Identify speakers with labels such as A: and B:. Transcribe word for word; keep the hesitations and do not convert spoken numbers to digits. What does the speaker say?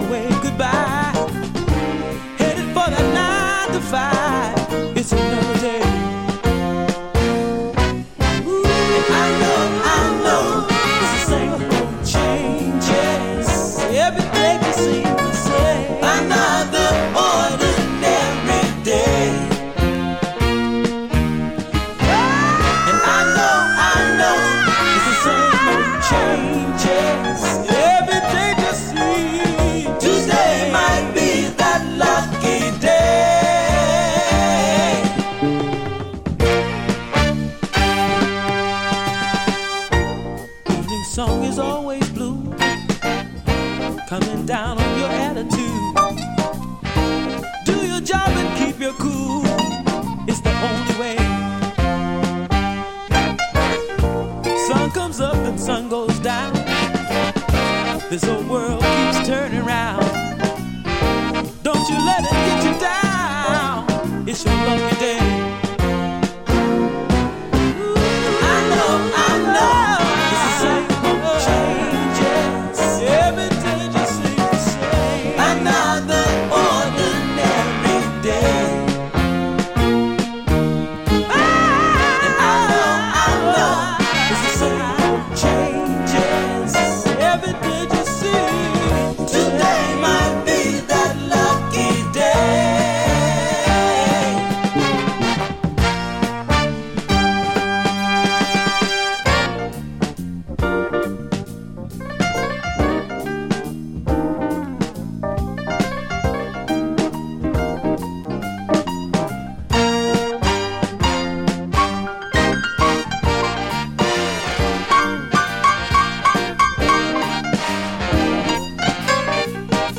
A: way goodbye. Headed for that nine to five. It's another day. Ooh, and I know, I know, it's the same old changes. Every day you seem to say another ordinary day. And I know, I know, it's the same old changes. Every day you see Tuesday might be that lucky day. Evening song is always blue, coming down on your attitude. Do your job and keep your cool. It's the only way. Sun comes up and sun goes down. This whole world